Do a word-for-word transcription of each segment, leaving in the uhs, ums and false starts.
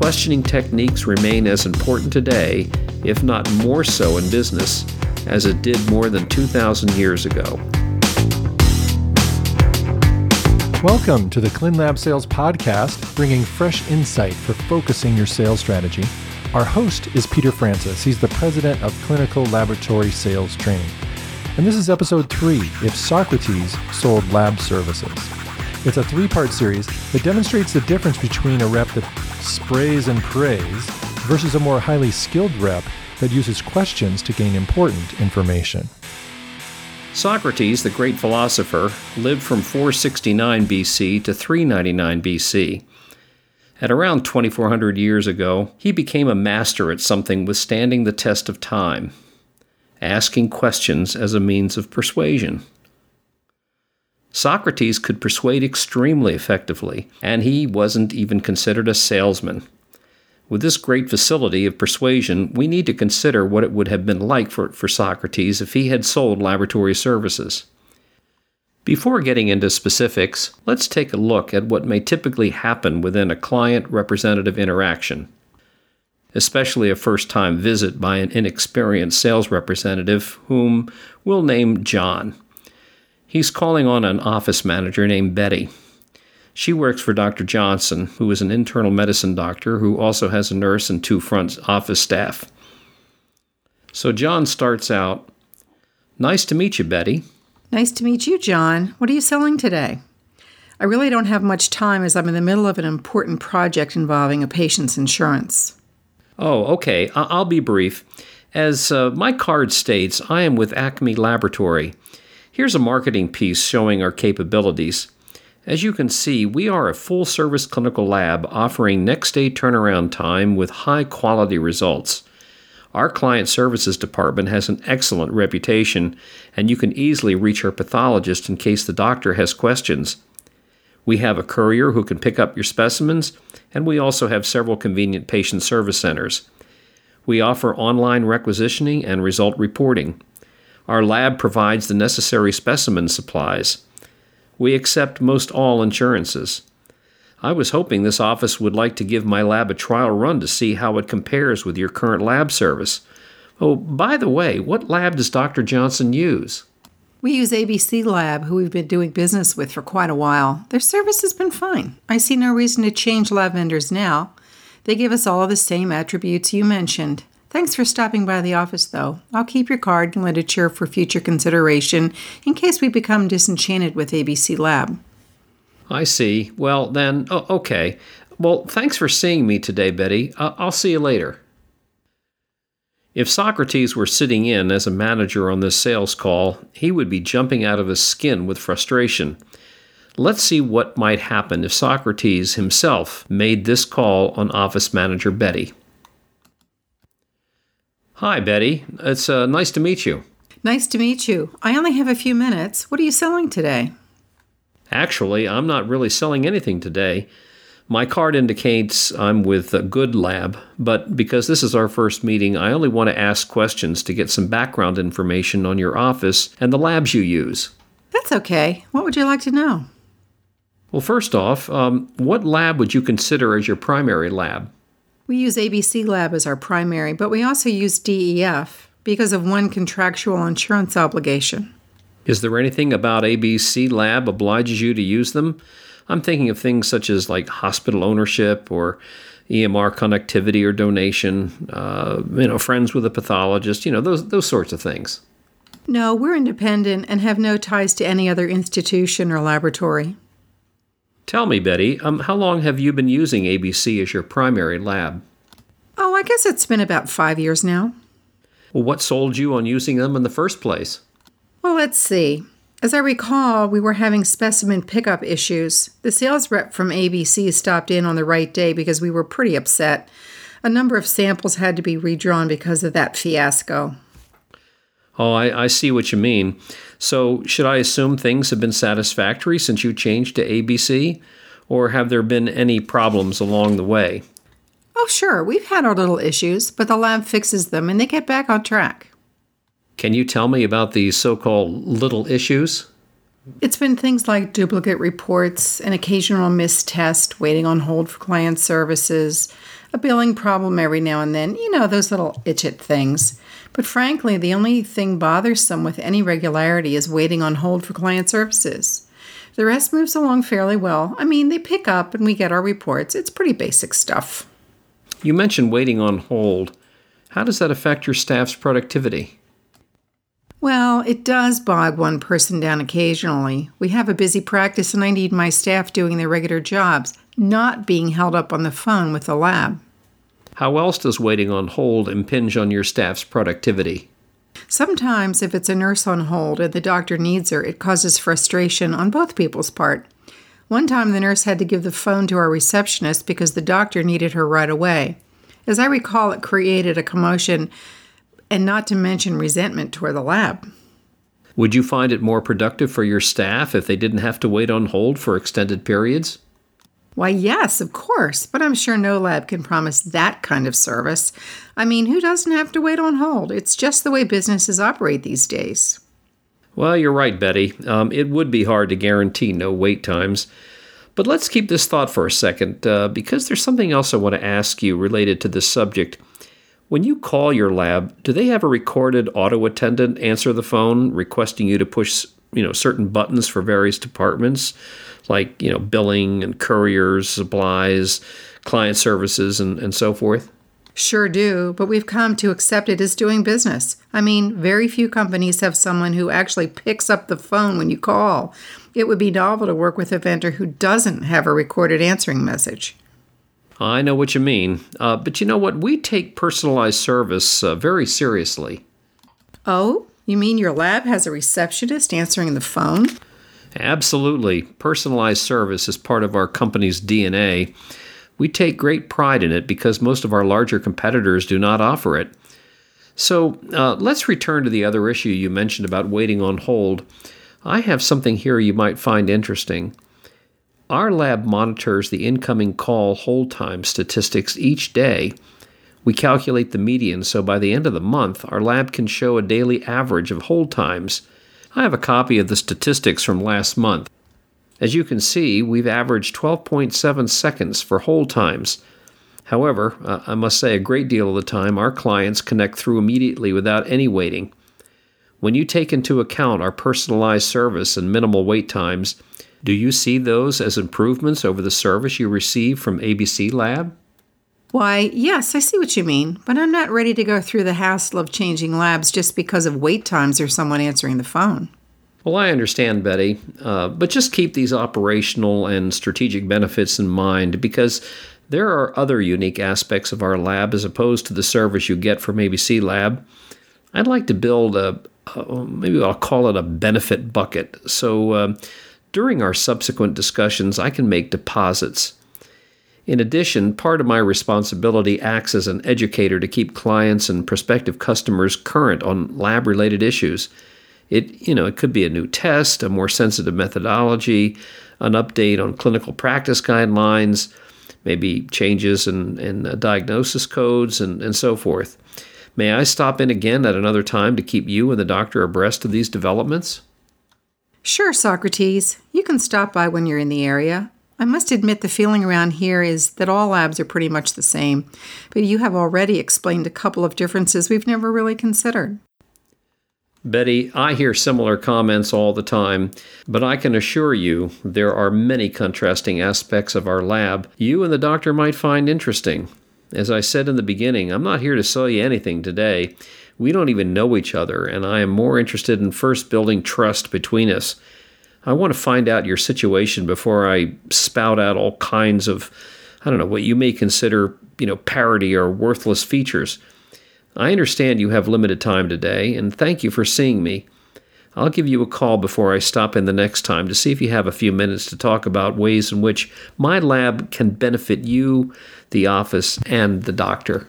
questioning techniques remain as important today, if not more so in business, as it did more than two thousand years ago. Welcome to the ClinLab Sales Podcast, bringing fresh insight for focusing your sales strategy. Our host is Peter Francis. He's the president of Clinical Laboratory Sales Training. And this is episode three, If Socrates Sold Lab Services. It's a three-part series that demonstrates the difference between a rep that sprays and prays versus a more highly skilled rep that uses questions to gain important information. Socrates, the great philosopher, lived from four sixty-nine B C to three ninety-nine B C. At around twenty-four hundred years ago, he became a master at something withstanding the test of time, asking questions as a means of persuasion. Socrates could persuade extremely effectively, and he wasn't even considered a salesman. With this great facility of persuasion, we need to consider what it would have been like for, for Socrates if he had sold laboratory services. Before getting into specifics, let's take a look at what may typically happen within a client-representative interaction, especially a first-time visit by an inexperienced sales representative whom we'll name John. He's calling on an office manager named Betty. She works for Doctor Johnson, who is an internal medicine doctor who also has a nurse and two front office staff. So John starts out, "Nice to meet you, Betty." Nice to meet you, John. What are you selling today? I really don't have much time as I'm in the middle of an important project involving a patient's insurance. Oh, okay. I- I'll be brief. As uh, my card states, I am with Acme Laboratory. Here's a marketing piece showing our capabilities. As you can see, we are a full-service clinical lab offering next-day turnaround time with high-quality results. Our client services department has an excellent reputation, and you can easily reach our pathologist in case the doctor has questions. We have a courier who can pick up your specimens, and we also have several convenient patient service centers. We offer online requisitioning and result reporting. Our lab provides the necessary specimen supplies. We accept most all insurances. I was hoping this office would like to give my lab a trial run to see how it compares with your current lab service. Oh, by the way, what lab does Doctor Johnson use? We use A B C Lab, who we've been doing business with for quite a while. Their service has been fine. I see no reason to change lab vendors now. They give us all of the same attributes you mentioned. Thanks for stopping by the office, though. I'll keep your card and literature for future consideration in case we become disenchanted with A B C Lab. I see. Well, then, oh, okay. Well, thanks for seeing me today, Betty. Uh, I'll see you later. If Socrates were sitting in as a manager on this sales call, he would be jumping out of his skin with frustration. Let's see what might happen if Socrates himself made this call on office manager Betty. Hi, Betty. It's uh, nice to meet you. Nice to meet you. I only have a few minutes. What are you selling today? Actually, I'm not really selling anything today. My card indicates I'm with a Good Lab, but because this is our first meeting, I only want to ask questions to get some background information on your office and the labs you use. That's okay. What would you like to know? Well, first off, um, what lab would you consider as your primary lab? We use A B C Lab as our primary, but we also use D E F because of one contractual insurance obligation. Is there anything about A B C Lab obliges you to use them? I'm thinking of things such as like hospital ownership or E M R connectivity or donation, uh, you know, friends with a pathologist, you know, those those sorts of things. No, we're independent and have no ties to any other institution or laboratory. Tell me, Betty, um, how long have you been using A B C as your primary lab? Oh, I guess it's been about five years now. Well, what sold you on using them in the first place? Well, let's see. As I recall, we were having specimen pickup issues. The sales rep from A B C stopped in on the right day because we were pretty upset. A number of samples had to be redrawn because of that fiasco. Oh, I, I see what you mean. So should I assume things have been satisfactory since you changed to A B C? Or have there been any problems along the way? Oh, sure. We've had our little issues, but the lab fixes them and they get back on track. Can you tell me about these so-called little issues? It's been things like duplicate reports, an occasional missed test, waiting on hold for client services, a billing problem every now and then, you know, those little itch-it things. But frankly, the only thing bothersome with any regularity is waiting on hold for client services. The rest moves along fairly well. I mean, they pick up and we get our reports. It's pretty basic stuff. You mentioned waiting on hold. How does that affect your staff's productivity? Well, it does bog one person down occasionally. We have a busy practice and I need my staff doing their regular jobs, not being held up on the phone with the lab. How else does waiting on hold impinge on your staff's productivity? Sometimes, if it's a nurse on hold and the doctor needs her, it causes frustration on both people's part. One time, the nurse had to give the phone to our receptionist because the doctor needed her right away. As I recall, it created a commotion and not to mention resentment toward the lab. Would you find it more productive for your staff if they didn't have to wait on hold for extended periods? Why, yes, of course, but I'm sure no lab can promise that kind of service. I mean, who doesn't have to wait on hold? It's just the way businesses operate these days. Well, you're right, Betty. Um, it would be hard to guarantee no wait times. But let's keep this thought for a second, uh, because there's something else I want to ask you related to this subject. When you call your lab, do they have a recorded auto attendant answer the phone requesting you to push, you know, certain buttons for various departments, like, you know, billing and couriers, supplies, client services, and, and so forth? Sure do, but we've come to accept it as doing business. I mean, very few companies have someone who actually picks up the phone when you call. It would be novel to work with a vendor who doesn't have a recorded answering message. I know what you mean, uh, but you know what? We take personalized service uh, very seriously. Oh, you mean your lab has a receptionist answering the phone? Absolutely. Personalized service is part of our company's D N A. We take great pride in it because most of our larger competitors do not offer it. So uh, let's return to the other issue you mentioned about waiting on hold. I have something here you might find interesting. Our lab monitors the incoming call hold time statistics each day. We calculate the median, so by the end of the month, our lab can show a daily average of hold times. I have a copy of the statistics from last month. As you can see, we've averaged twelve point seven seconds for hold times. However, uh, I must say a great deal of the time, our clients connect through immediately without any waiting. When you take into account our personalized service and minimal wait times, do you see those as improvements over the service you receive from A B C Lab? Why, yes, I see what you mean, but I'm not ready to go through the hassle of changing labs just because of wait times or someone answering the phone. Well, I understand, Betty, uh, but just keep these operational and strategic benefits in mind because there are other unique aspects of our lab as opposed to the service you get from A B C Lab. I'd like to build a, a maybe I'll call it a benefit bucket, so uh, during our subsequent discussions, I can make deposits. In addition, part of my responsibility acts as an educator to keep clients and prospective customers current on lab-related issues. It, you know, it could be a new test, a more sensitive methodology, an update on clinical practice guidelines, maybe changes in, in uh, diagnosis codes, and, and so forth. May I stop in again at another time to keep you and the doctor abreast of these developments? Sure, Socrates. You can stop by when you're in the area. I must admit the feeling around here is that all labs are pretty much the same, but you have already explained a couple of differences we've never really considered. Betty, I hear similar comments all the time, but I can assure you there are many contrasting aspects of our lab you and the doctor might find interesting. As I said in the beginning, I'm not here to sell you anything today. We don't even know each other, and I am more interested in first building trust between us. I want to find out your situation before I spout out all kinds of, I don't know, what you may consider, you know, parody or worthless features. I understand you have limited time today, and thank you for seeing me. I'll give you a call before I stop in the next time to see if you have a few minutes to talk about ways in which my lab can benefit you, the office, and the doctor.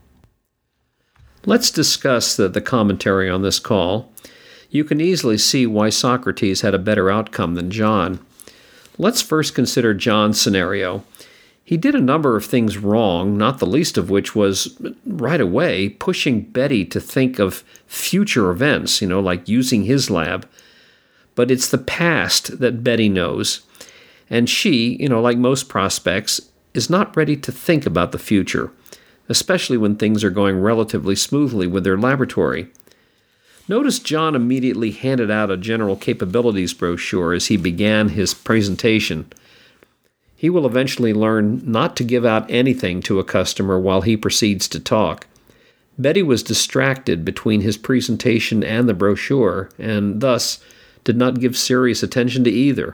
Let's discuss the, the commentary on this call. You can easily see why Socrates had a better outcome than John. Let's first consider John's scenario. He did a number of things wrong, not the least of which was, right away, pushing Betty to think of future events, you know, like using his lab. But it's the past that Betty knows. And she, you know, like most prospects, is not ready to think about the future, especially when things are going relatively smoothly with their laboratory. Notice John immediately handed out a general capabilities brochure as he began his presentation. He will eventually learn not to give out anything to a customer while he proceeds to talk. Betty was distracted between his presentation and the brochure, and thus did not give serious attention to either.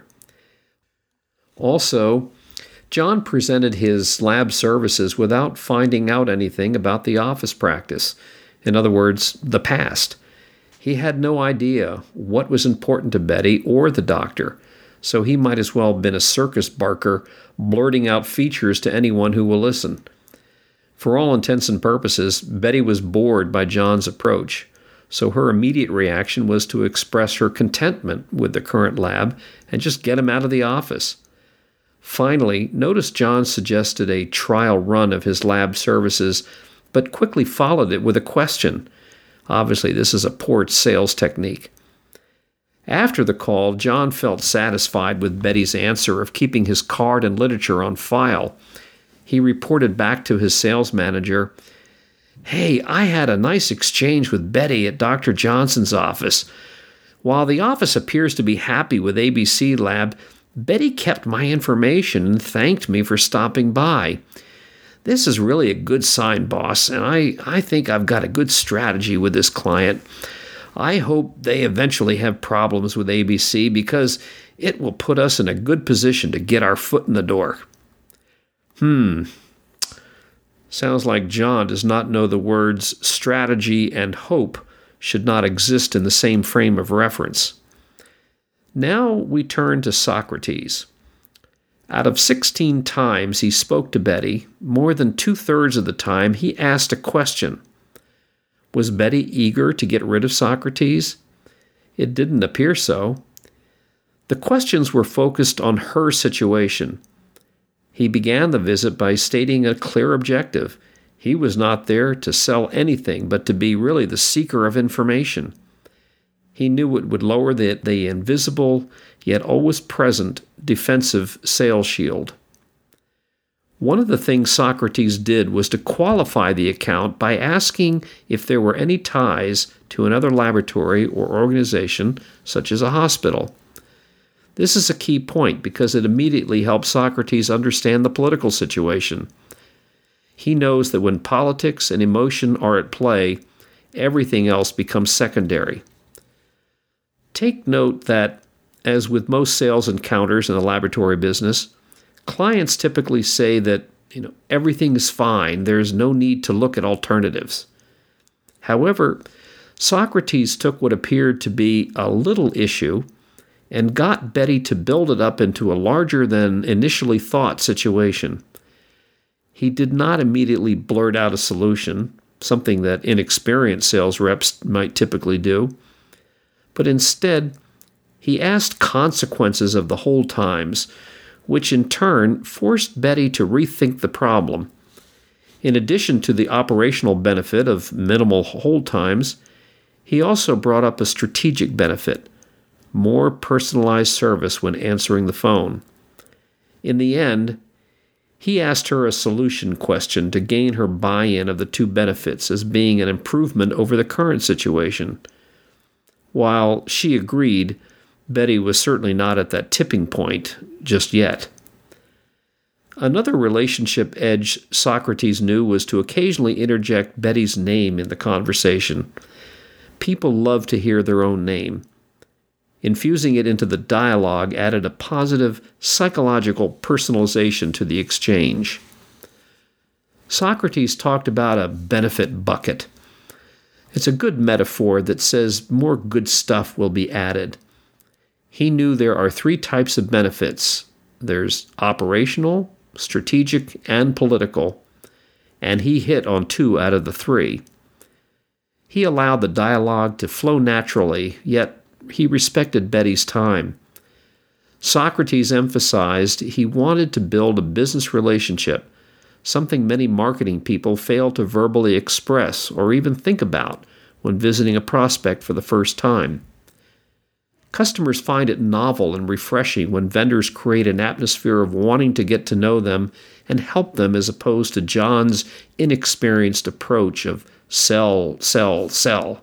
Also, John presented his lab services without finding out anything about the office practice. In other words, the past. He had no idea what was important to Betty or the doctor, so he might as well have been a circus barker blurting out features to anyone who will listen. For all intents and purposes, Betty was bored by John's approach, so her immediate reaction was to express her contentment with the current lab and just get him out of the office. Finally, notice John suggested a trial run of his lab services, but quickly followed it with a question. Obviously, this is a poor sales technique. After the call, John felt satisfied with Betty's answer of keeping his card and literature on file. He reported back to his sales manager, "Hey, I had a nice exchange with Betty at Doctor Johnson's office. While the office appears to be happy with A B C Lab, Betty kept my information and thanked me for stopping by. This is really a good sign, boss, and I, I think I've got a good strategy with this client. I hope they eventually have problems with A B C because it will put us in a good position to get our foot in the door." Hmm. Sounds like John does not know the words strategy and hope should not exist in the same frame of reference. Now we turn to Socrates. Out of sixteen times he spoke to Betty, more than two-thirds of the time he asked a question. Was Betty eager to get rid of Socrates? It didn't appear so. The questions were focused on her situation. He began the visit by stating a clear objective. He was not there to sell anything, but to be really the seeker of information. He knew it would lower the, the invisible, yet always present, defensive sales shield. One of the things Socrates did was to qualify the account by asking if there were any ties to another laboratory or organization, such as a hospital. This is a key point because it immediately helps Socrates understand the political situation. He knows that when politics and emotion are at play, everything else becomes secondary. Take note that, as with most sales encounters in the laboratory business, clients typically say that, you know, everything is fine, there's no need to look at alternatives. However, Socrates took what appeared to be a little issue and got Betty to build it up into a larger than initially thought situation. He did not immediately blurt out a solution, something that inexperienced sales reps might typically do, but instead, he asked consequences of the hold times, which in turn forced Betty to rethink the problem. In addition to the operational benefit of minimal hold times, he also brought up a strategic benefit, more personalized service when answering the phone. In the end, he asked her a solution question to gain her buy-in of the two benefits as being an improvement over the current situation. While she agreed, Betty was certainly not at that tipping point just yet. Another relationship edge Socrates knew was to occasionally interject Betty's name in the conversation. People love to hear their own name. Infusing it into the dialogue added a positive psychological personalization to the exchange. Socrates talked about a benefit bucket. It's a good metaphor that says more good stuff will be added. He knew there are three types of benefits. There's operational, strategic, and political, and he hit on two out of the three. He allowed the dialogue to flow naturally, yet he respected Betty's time. Socrates emphasized he wanted to build a business relationship, something many marketing people fail to verbally express or even think about when visiting a prospect for the first time. Customers find it novel and refreshing when vendors create an atmosphere of wanting to get to know them and help them, as opposed to John's inexperienced approach of sell, sell, sell.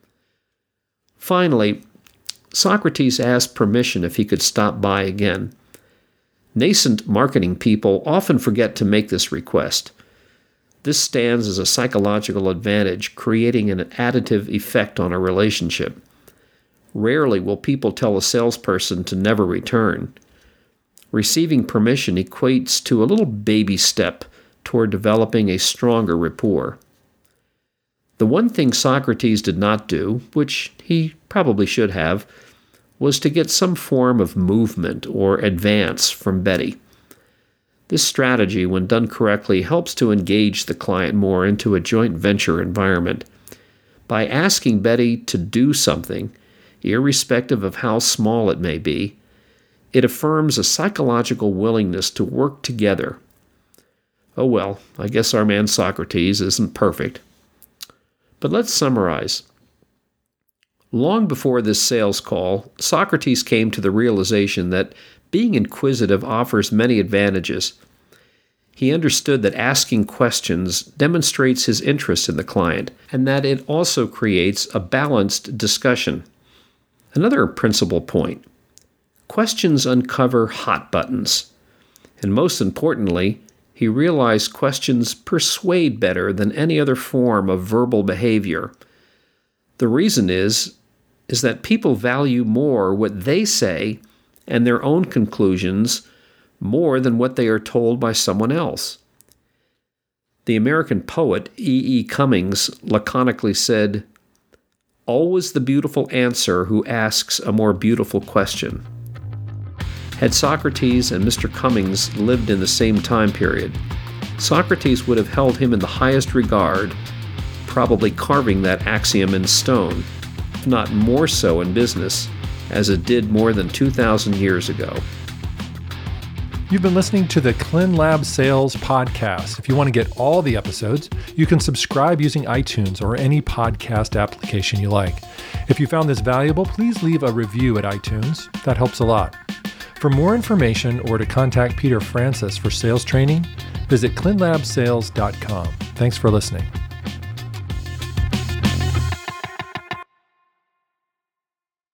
Finally, Socrates asked permission if he could stop by again. Nascent marketing people often forget to make this request. This stands as a psychological advantage, creating an additive effect on a relationship. Rarely will people tell a salesperson to never return. Receiving permission equates to a little baby step toward developing a stronger rapport. The one thing Socrates did not do, which he probably should have, was to get some form of movement or advance from Betty. This strategy, when done correctly, helps to engage the client more into a joint venture environment. By asking Betty to do something, irrespective of how small it may be, it affirms a psychological willingness to work together. Oh well, I guess our man Socrates isn't perfect. But let's summarize. Long before this sales call, Socrates came to the realization that being inquisitive offers many advantages. He understood that asking questions demonstrates his interest in the client, and that it also creates a balanced discussion. Another principal point: questions uncover hot buttons. And most importantly, he realized questions persuade better than any other form of verbal behavior. The reason is, is that people value more what they say and their own conclusions more than what they are told by someone else. The American poet E E Cummings laconically said, "Always the beautiful answer who asks a more beautiful question." Had Socrates and Mister Cummings lived in the same time period, Socrates would have held him in the highest regard, probably carving that axiom in stone, if not more so in business, as it did more than two thousand years ago. You've been listening to the ClinLab Sales Podcast. If you want to get all the episodes, you can subscribe using iTunes or any podcast application you like. If you found this valuable, please leave a review at iTunes. That helps a lot. For more information or to contact Peter Francis for sales training, visit clin lab sales dot com. Thanks for listening.